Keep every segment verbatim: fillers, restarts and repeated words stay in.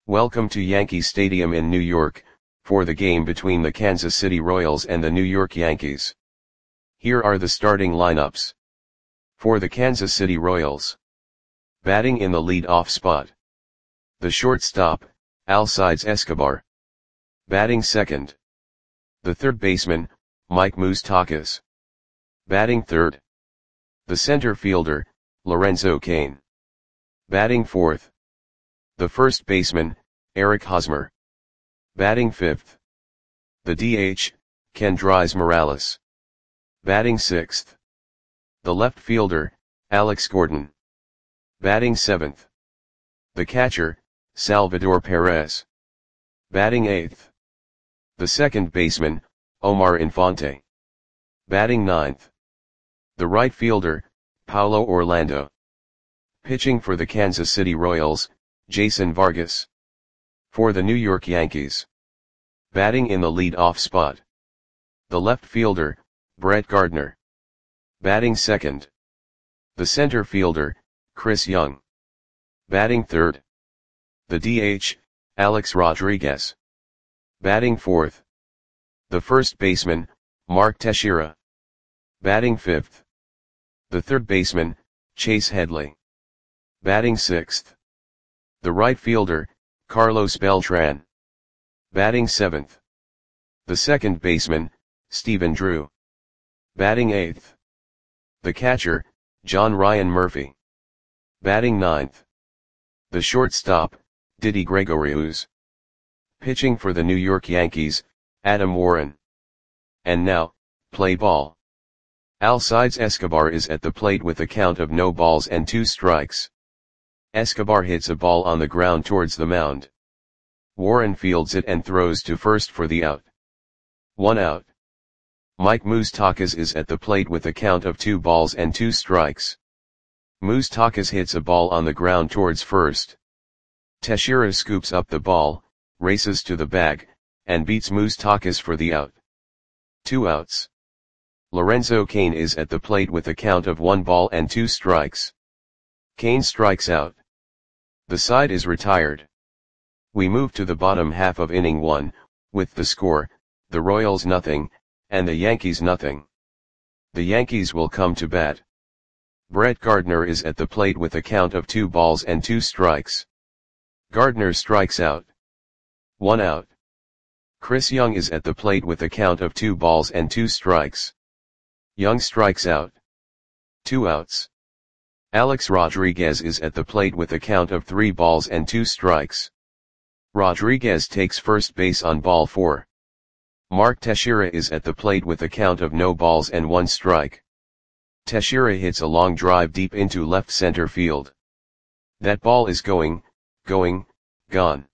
Welcome to Yankee Stadium in New York, for the game between the Kansas City Royals and the New York Yankees. Here are the starting lineups. For the Kansas City Royals. Batting in the lead-off spot. The shortstop, Alcides Escobar. Batting second. The third baseman, Mike Moustakas. Batting third. The center fielder, Lorenzo Cain. Batting fourth. The first baseman, Eric Hosmer. Batting fifth. The D H, Kendrys Morales. Batting sixth. The left fielder, Alex Gordon. Batting seventh. The catcher, Salvador Perez. Batting eighth. The second baseman, Omar Infante. Batting ninth. The right fielder, Paulo Orlando. Pitching for the Kansas City Royals, Jason Vargas. For the New York Yankees. Batting in the lead-off spot. The left fielder, Brett Gardner. Batting second. The center fielder, Chris Young. Batting third. The D H, Alex Rodriguez. Batting fourth. The first baseman, Mark Teixeira. Batting fifth. The third baseman, Chase Headley. Batting sixth. The right fielder, Carlos Beltran. Batting seventh. The second baseman, Stephen Drew. Batting eighth. The catcher, John Ryan Murphy. Batting ninth. The shortstop, Didi Gregorius. Pitching for the New York Yankees, Adam Warren. And now, play ball. Alcides Escobar is at the plate with a count of no balls and two strikes. Escobar hits a ball on the ground towards the mound. Warren fields it and throws to first for the out. One out. Mike Moustakas is at the plate with a count of two balls and two strikes. Moustakas hits a ball on the ground towards first. Teixeira scoops up the ball, races to the bag, and beats Moustakas for the out. Two outs. Lorenzo Cain is at the plate with a count of one ball and two strikes. Cain strikes out. The side is retired. We move to the bottom half of inning one, with the score, the Royals nothing, and the Yankees nothing. The Yankees will come to bat. Brett Gardner is at the plate with a count of two balls and two strikes. Gardner strikes out. One out. Chris Young is at the plate with a count of two balls and two strikes. Young strikes out. Two outs. Alex Rodriguez is at the plate with a count of three balls and two strikes. Rodriguez takes first base on ball four. Mark Teixeira is at the plate with a count of no balls and one strike. Teixeira hits a long drive deep into left center field. That ball is going, going, gone.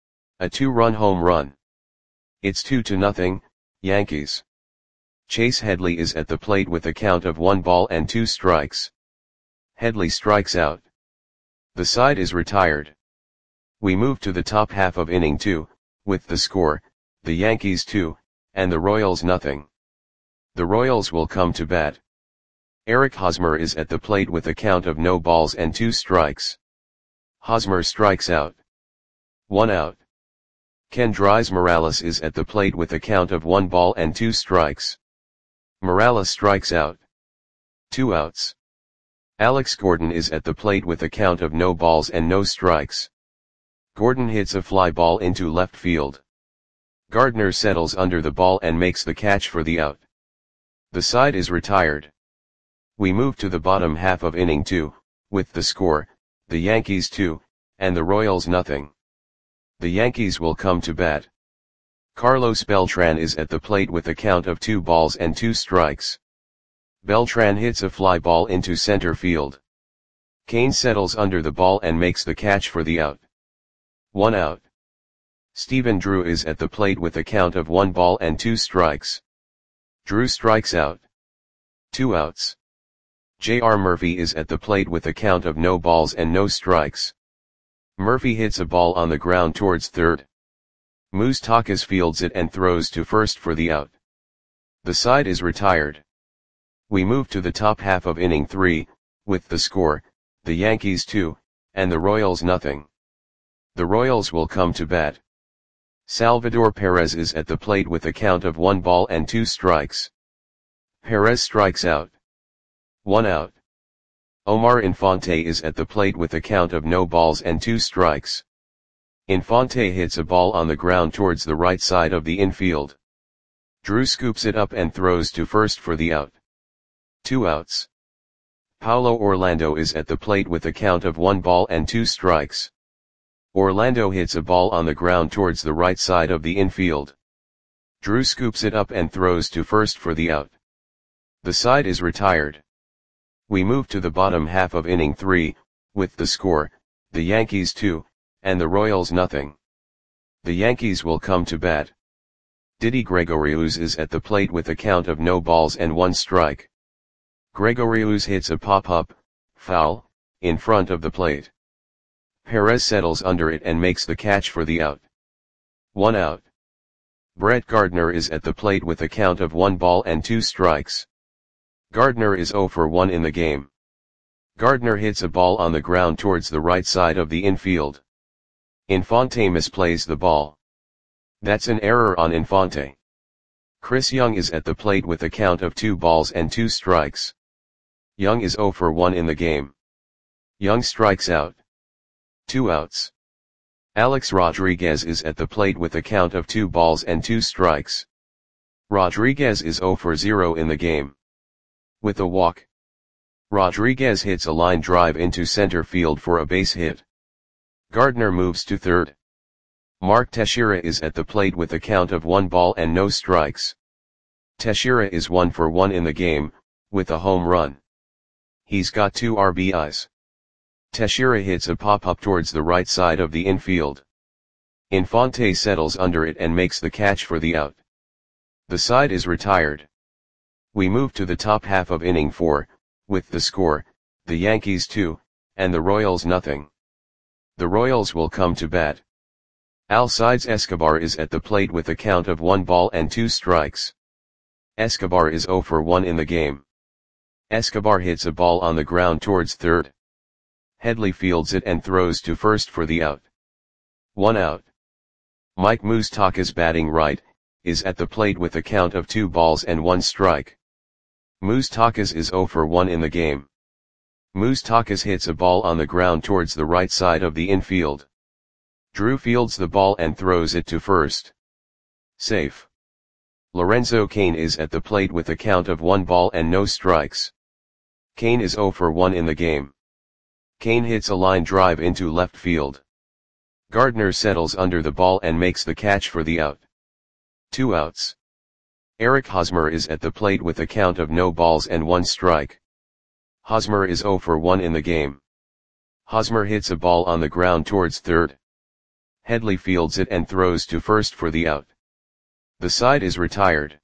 A two-run home run. It's two to nothing, Yankees. Chase Headley is at the plate with a count of one ball and two strikes. Headley strikes out. The side is retired. We move to the top half of inning two, with the score, the Yankees two, and the Royals nothing. The Royals will come to bat. Eric Hosmer is at the plate with a count of no balls and two strikes. Hosmer strikes out. One out. Kendrys Morales is at the plate with a count of one ball and two strikes. Morales strikes out. Two outs. Alex Gordon is at the plate with a count of no balls and no strikes. Gordon hits a fly ball into left field. Gardner settles under the ball and makes the catch for the out. The side is retired. We move to the bottom half of inning two, with the score, the Yankees two, and the Royals nothing. The Yankees will come to bat. Carlos Beltran is at the plate with a count of two balls and two strikes. Beltran hits a fly ball into center field. Cain settles under the ball and makes the catch for the out. One out. Stephen Drew is at the plate with a count of one ball and two strikes. Drew strikes out. Two outs. J R Murphy is at the plate with a count of no balls and no strikes. Murphy hits a ball on the ground towards third. Moustakas fields it and throws to first for the out. The side is retired. We move to the top half of inning three, with the score, the Yankees two, and the Royals nothing. The Royals will come to bat. Salvador Perez is at the plate with a count of one ball and two strikes. Perez strikes out. One out. Omar Infante is at the plate with a count of no balls and two strikes. Infante hits a ball on the ground towards the right side of the infield. Drew scoops it up and throws to first for the out. Two outs. Paulo Orlando is at the plate with a count of one ball and two strikes. Orlando hits a ball on the ground towards the right side of the infield. Drew scoops it up and throws to first for the out. The side is retired. We move to the bottom half of inning three, with the score, the Yankees two, and the Royals nothing. The Yankees will come to bat. Didi Gregorius is at the plate with a count of no balls and one strike. Gregorius hits a pop-up, foul, in front of the plate. Perez settles under it and makes the catch for the out. One out. Brett Gardner is at the plate with a count of one ball and two strikes. Gardner is zero for one in the game. Gardner hits a ball on the ground towards the right side of the infield. Infante misplays the ball. That's an error on Infante. Chris Young is at the plate with a count of two balls and two strikes. Young is zero for one in the game. Young strikes out. Two outs. Alex Rodriguez is at the plate with a count of two balls and two strikes. Rodriguez is zero for zero in the game. With a walk, Rodriguez hits a line drive into center field for a base hit. Gardner moves to third. Mark Teixeira is at the plate with a count of one ball and no strikes. Teixeira is one for one in the game, with a home run. He's got two R B Is. Teixeira hits a pop-up towards the right side of the infield. Infante settles under it and makes the catch for the out. The side is retired. We move to the top half of inning four, with the score, the Yankees two, and the Royals nothing. The Royals will come to bat. Alcides Escobar is at the plate with a count of one ball and two strikes. Escobar is zero for one in the game. Escobar hits a ball on the ground towards third. Headley fields it and throws to first for the out. One out. Mike Moustakas, batting right, is at the plate with a count of two balls and one strike. Moustakas is zero for one in the game. Moustakas hits a ball on the ground towards the right side of the infield. Drew fields the ball and throws it to first. Safe. Lorenzo Cain is at the plate with a count of one ball and no strikes. Cain is zero for one in the game. Cain hits a line drive into left field. Gardner settles under the ball and makes the catch for the out. Two outs. Eric Hosmer is at the plate with a count of no balls and one strike. Hosmer is zero for one in the game. Hosmer hits a ball on the ground towards third. Headley fields it and throws to first for the out. The side is retired.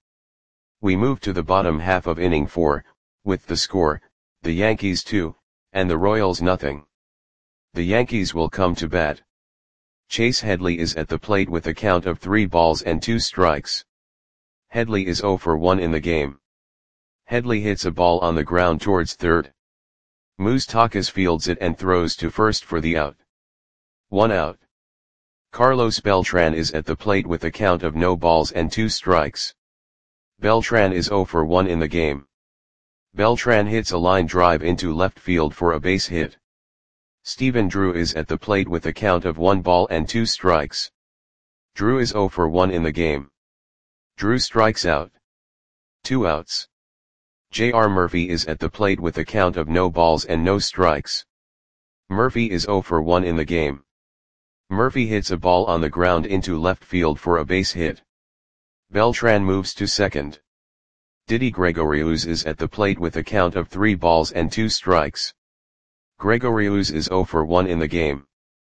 We move to the bottom half of inning four, with the score, the Yankees two, and the Royals nothing. The Yankees will come to bat. Chase Headley is at the plate with a count of three balls and two strikes. Headley is zero for one in the game. Headley hits a ball on the ground towards third. Moustakas fields it and throws to first for the out. One out. Carlos Beltran is at the plate with a count of no balls and two strikes. Beltran is zero for one in the game. Beltran hits a line drive into left field for a base hit. Stephen Drew is at the plate with a count of one ball and two strikes. Drew is zero for one in the game. Drew strikes out. Two outs. J R Murphy is at the plate with a count of no balls and no strikes. Murphy is zero for one in the game. Murphy hits a ball on the ground into left field for a base hit. Beltran moves to second. Didi Gregorius is at the plate with a count of three balls and two strikes. Gregorius is zero for one in the game.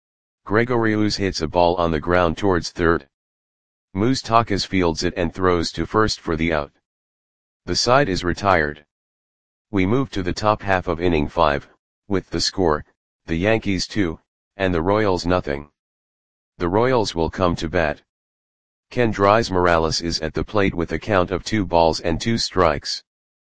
Gregorius hits a ball on the ground towards third. Moustakas fields it and throws to first for the out. The side is retired. We move to the top half of inning five, with the score, the Yankees two, and the Royals nothing. The Royals will come to bat. Kendrys Morales is at the plate with a count of two balls and two strikes.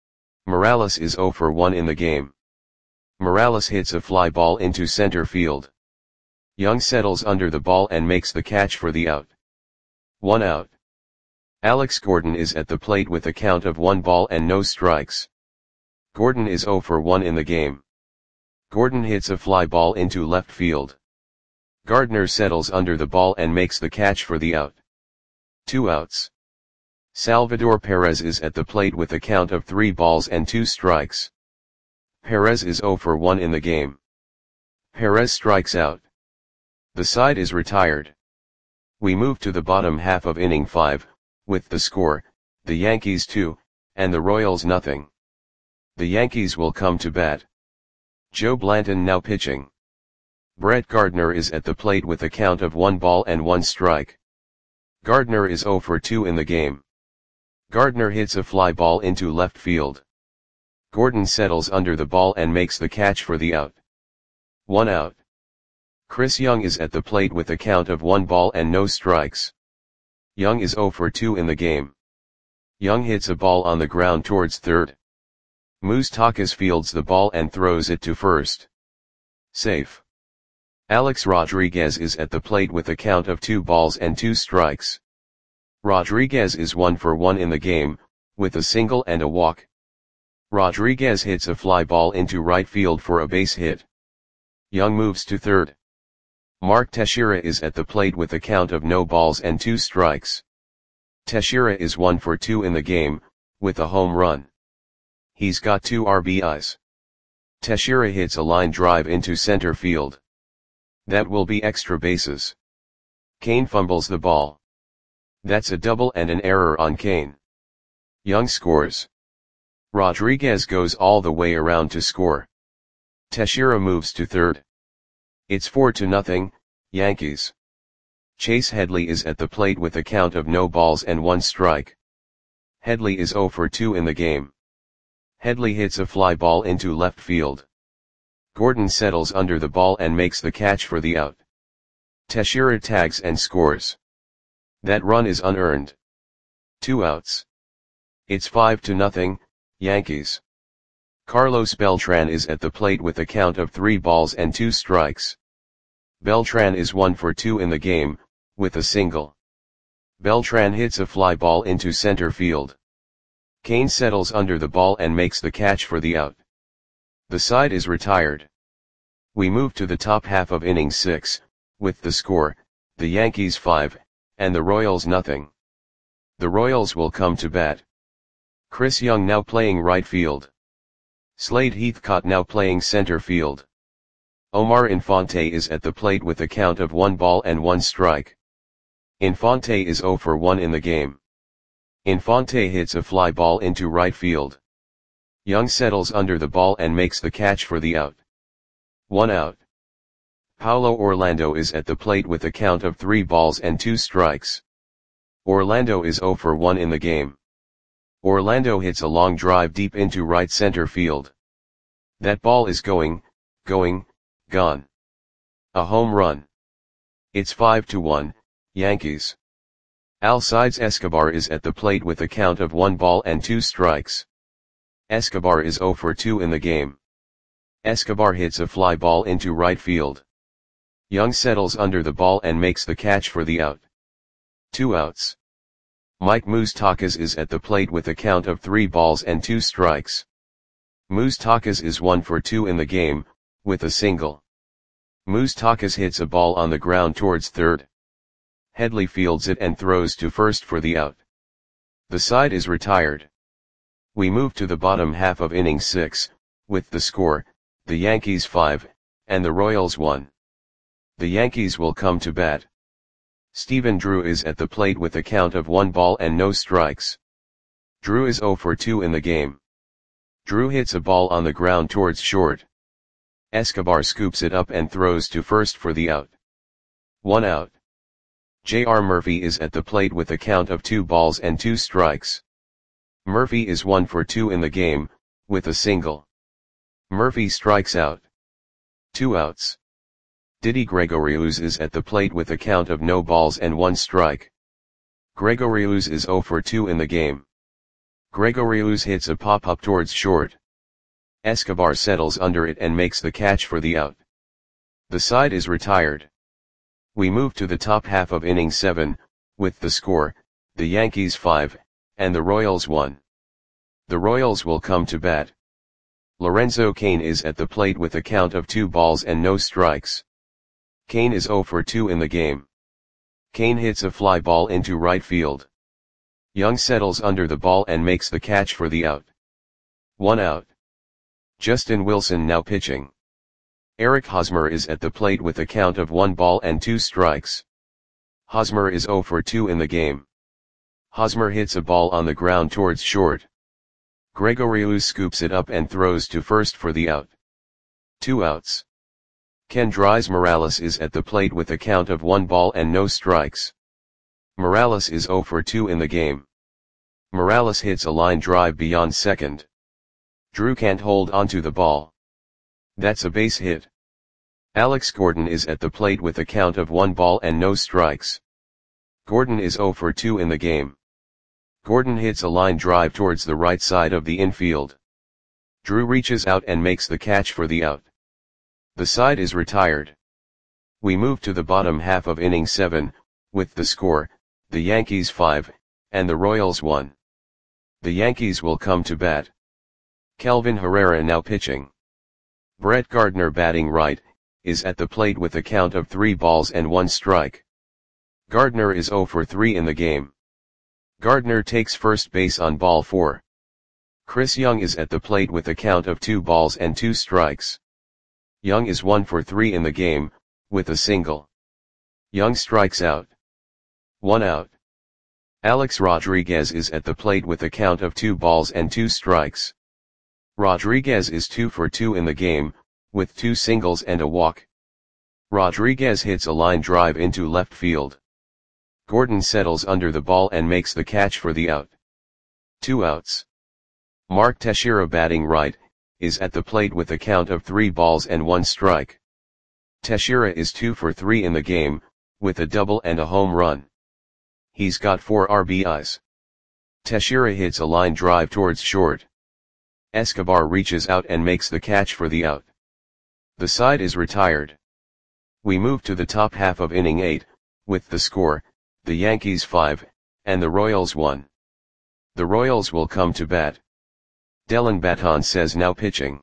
Morales is zero for one in the game. Morales hits a fly ball into center field. Young settles under the ball and makes the catch for the out. One out. Alex Gordon is at the plate with a count of one ball and no strikes. Gordon is zero for one in the game. Gordon hits a fly ball into left field. Gardner settles under the ball and makes the catch for the out. Two outs. Salvador Perez is at the plate with a count of three balls and two strikes. Perez is zero for one in the game. Perez strikes out. The side is retired. We move to the bottom half of inning five, with the score, the Yankees two, and the Royals nothing. The Yankees will come to bat. Joe Blanton now pitching. Brett Gardner is at the plate with a count of one ball and one strike. Gardner is zero for two in the game. Gardner hits a fly ball into left field. Gordon settles under the ball and makes the catch for the out. One out. Chris Young is at the plate with a count of one ball and no strikes. Young is zero for two in the game. Young hits a ball on the ground towards third. Moustakas fields the ball and throws it to first. Safe. Alex Rodriguez is at the plate with a count of two balls and two strikes. Rodriguez is one for one in the game, with a single and a walk. Rodriguez hits a fly ball into right field for a base hit. Young moves to third. Mark Teixeira is at the plate with a count of no balls and two strikes. Teixeira is one for two in the game, with a home run. He's got two R B Is. Teixeira hits a line drive into center field. That will be extra bases. Kane fumbles the ball. That's a double and an error on Kane. Young scores. Rodriguez goes all the way around to score. Teixeira moves to third. It's four to nothing, Yankees. Chase Headley is at the plate with a count of no balls and one strike. Headley is zero for two in the game. Headley hits a fly ball into left field. Gordon settles under the ball and makes the catch for the out. Teixeira tags and scores. That run is unearned. Two outs. It's five to nothing, Yankees. Carlos Beltran is at the plate with a count of three balls and two strikes. Beltran is one for two in the game, with a single. Beltran hits a fly ball into center field. Kane settles under the ball and makes the catch for the out. The side is retired. We move to the top half of inning six, with the score, the Yankees five, and the Royals nothing. The Royals will come to bat. Chris Young now playing right field. Slade Heathcott now playing center field. Omar Infante is at the plate with a count of one ball and one strike. Infante is zero for one in the game. Infante hits a fly ball into right field. Young settles under the ball and makes the catch for the out. One out. Paulo Orlando is at the plate with a count of three balls and two strikes. Orlando is zero for one in the game. Orlando hits a long drive deep into right center field. That ball is going, going, gone. A home run. It's five to one, Yankees. Alcides Escobar is at the plate with a count of one ball and two strikes. Escobar is zero for two in the game. Escobar hits a fly ball into right field. Young settles under the ball and makes the catch for the out. Two outs. Mike Moustakas is at the plate with a count of three balls and two strikes. Moustakas is one for two in the game, with a single. Moustakas hits a ball on the ground towards third. Headley fields it and throws to first for the out. The side is retired. We move to the bottom half of inning six, with the score, the Yankees five, and the Royals one. The Yankees will come to bat. Stephen Drew is at the plate with a count of one ball and no strikes. Drew is zero for two in the game. Drew hits a ball on the ground towards short. Escobar scoops it up and throws to first for the out. One out. J R Murphy is at the plate with a count of two balls and two strikes. Murphy is one for two in the game, with a single. Murphy strikes out. Two outs. Didi Gregorius is at the plate with a count of no balls and one strike. Gregorius is zero for two in the game. Gregorius hits a pop-up towards short. Escobar settles under it and makes the catch for the out. The side is retired. We move to the top half of inning seven, with the score, the Yankees five, and the Royals one. The Royals will come to bat. Lorenzo Cain is at the plate with a count of two balls and no strikes. Cain is oh for two in the game. Cain hits a fly ball into right field. Young settles under the ball and makes the catch for the out. One out. Justin Wilson now pitching. Eric Hosmer is at the plate with a count of one ball and two strikes. Hosmer is oh for two in the game. Hosmer hits a ball on the ground towards short. Gregoriou scoops it up and throws to first for the out. Two outs. Kendrys Morales is at the plate with a count of one ball and no strikes. Morales is oh for two in the game. Morales hits a line drive beyond second. Drew can't hold onto the ball. That's a base hit. Alex Gordon is at the plate with a count of one ball and no strikes. Gordon is oh for two in the game. Gordon hits a line drive towards the right side of the infield. Drew reaches out and makes the catch for the out. The side is retired. We move to the bottom half of inning seven, with the score, the Yankees five, and the Royals one. The Yankees will come to bat. Kelvin Herrera now pitching. Brett Gardner batting right, is at the plate with a count of three balls and one strike. Gardner is oh for three in the game. Gardner takes first base on ball four. Chris Young is at the plate with a count of two balls and two strikes. Young is one for three in the game, with a single. Young strikes out. One out. Alex Rodriguez is at the plate with a count of two balls and two strikes. Rodriguez is two for two in the game, with two singles and a walk. Rodriguez hits a line drive into left field. Gordon settles under the ball and makes the catch for the out. Two outs. Mark Teixeira batting right, is at the plate with a count of three balls and one strike. Teixeira is two for three in the game, with a double and a home run. He's got four R B Is. Teixeira hits a line drive towards short. Escobar reaches out and makes the catch for the out. The side is retired. We move to the top half of inning eight, with the score, the Yankees five, and the Royals one. The Royals will come to bat. Dellin Betances now pitching.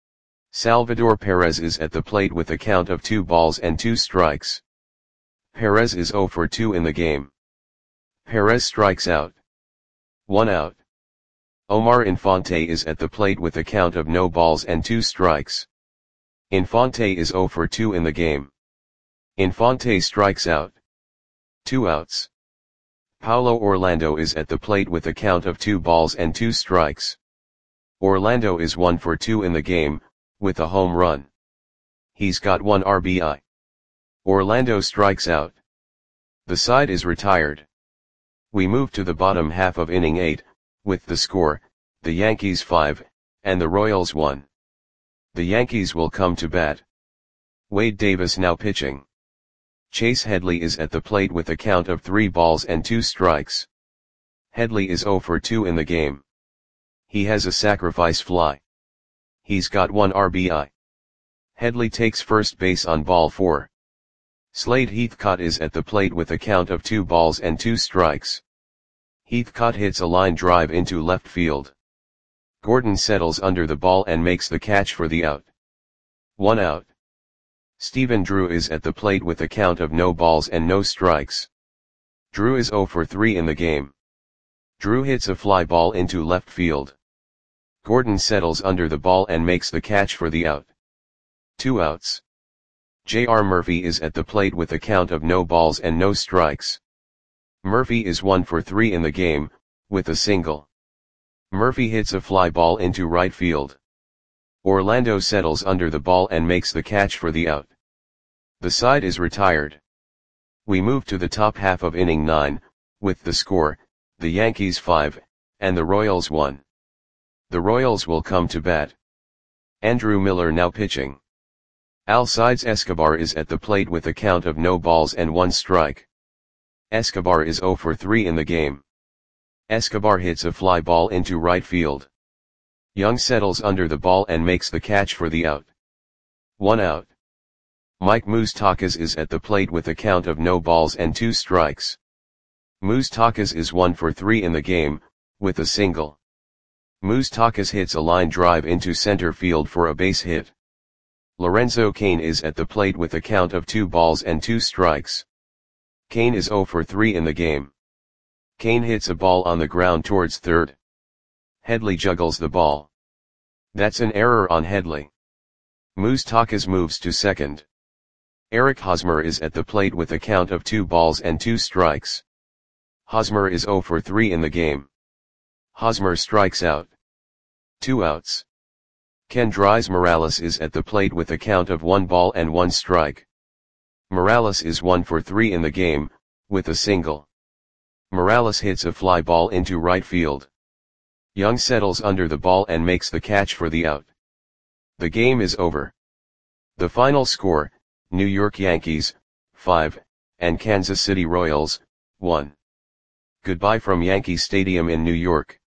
Salvador Perez is at the plate with a count of two balls and two strikes. Perez is oh for two in the game. Perez strikes out. One out. Omar Infante is at the plate with a count of no balls and two strikes. Infante is oh for two in the game. Infante strikes out. Two outs. Paulo Orlando is at the plate with a count of two balls and two strikes. Orlando is one for two in the game, with a home run. He's got one R B I. Orlando strikes out. The side is retired. We move to the bottom half of inning eight, with the score, the Yankees five, and the Royals one. The Yankees will come to bat. Wade Davis now pitching. Chase Headley is at the plate with a count of three balls and two strikes. Headley is oh for two in the game. He has a sacrifice fly. He's got one R B I. Headley takes first base on ball four. Slade Heathcott is at the plate with a count of two balls and two strikes. Heathcott hits a line drive into left field. Gordon settles under the ball and makes the catch for the out. One out. Stephen Drew is at the plate with a count of no balls and no strikes. Drew is oh for three in the game. Drew hits a fly ball into left field. Gordon settles under the ball and makes the catch for the out. Two outs. J R Murphy is at the plate with a count of no balls and no strikes. Murphy is one for three in the game, with a single. Murphy hits a fly ball into right field. Orlando settles under the ball and makes the catch for the out. The side is retired. We move to the top half of inning nine, with the score, the Yankees five, and the Royals one. The Royals will come to bat. Andrew Miller now pitching. Alcides Escobar is at the plate with a count of no balls and one strike. Escobar is oh for three in the game. Escobar hits a fly ball into right field. Young settles under the ball and makes the catch for the out. One out. Mike Moustakas is at the plate with a count of no balls and two strikes. Moustakas is one for three in the game, with a single. Moustakas hits a line drive into center field for a base hit. Lorenzo Cain is at the plate with a count of two balls and two strikes. Cain is zero for three in the game. Cain hits a ball on the ground towards third. Headley juggles the ball. That's an error on Headley. Moustakas moves to second. Eric Hosmer is at the plate with a count of two balls and two strikes. Hosmer is zero for three in the game. Hosmer strikes out. Two outs. Kendrys Morales is at the plate with a count of one ball and one strike. Morales is one for three in the game, with a single. Morales hits a fly ball into right field. Young settles under the ball and makes the catch for the out. The game is over. The final score, New York Yankees, five, and Kansas City Royals, one. Goodbye from Yankee Stadium in New York.